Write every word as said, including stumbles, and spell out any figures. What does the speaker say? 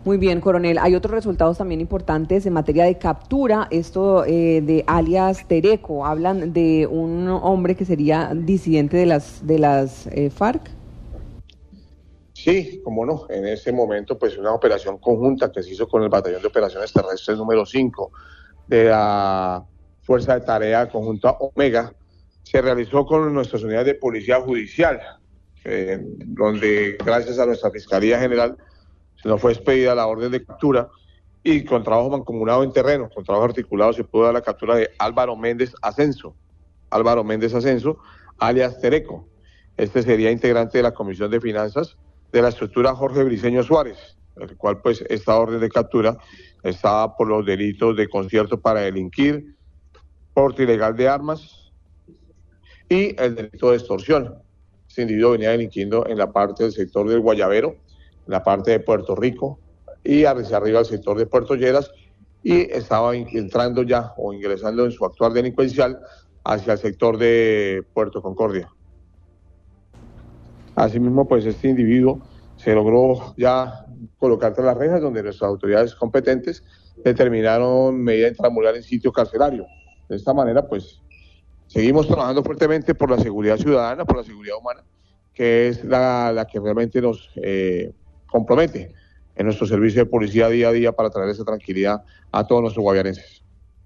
Muy bien, coronel. Hay otros resultados también importantes en materia de captura. Esto eh, de alias Tereco. Hablan de un hombre que sería disidente de las de las eh, FARC. Sí, cómo no. En ese momento, pues una operación conjunta que se hizo con el Batallón de Operaciones Terrestres número cinco de la Fuerza de Tarea Conjunta Omega, se realizó con nuestras unidades de Policía Judicial, eh, donde gracias a nuestra Fiscalía General se nos fue expedida la orden de captura y con trabajo mancomunado en terreno, con trabajo articulado se pudo dar la captura de Álvaro Méndez Ascenso, Álvaro Méndez Ascenso, alias Tereco. Este sería integrante de la Comisión de Finanzas de la estructura Jorge Briceño Suárez, el cual pues esta orden de captura estaba por los delitos de concierto para delinquir, porte ilegal de armas y el delito de extorsión. Este individuo venía delinquiendo en la parte del sector del Guayabero, en la parte de Puerto Rico y hacia arriba al sector de Puerto Lleras, y estaba entrando ya o ingresando en su actuar delincuencial hacia el sector de Puerto Concordia. Asimismo, pues este individuo se logró ya colocar tras las rejas, donde nuestras autoridades competentes determinaron medida intramural en sitio carcelario. De esta manera, pues seguimos trabajando fuertemente por la seguridad ciudadana, por la seguridad humana, que es la, la que realmente nos eh, compromete en nuestro servicio de policía día a día para traer esa tranquilidad a todos nuestros guaviarenses.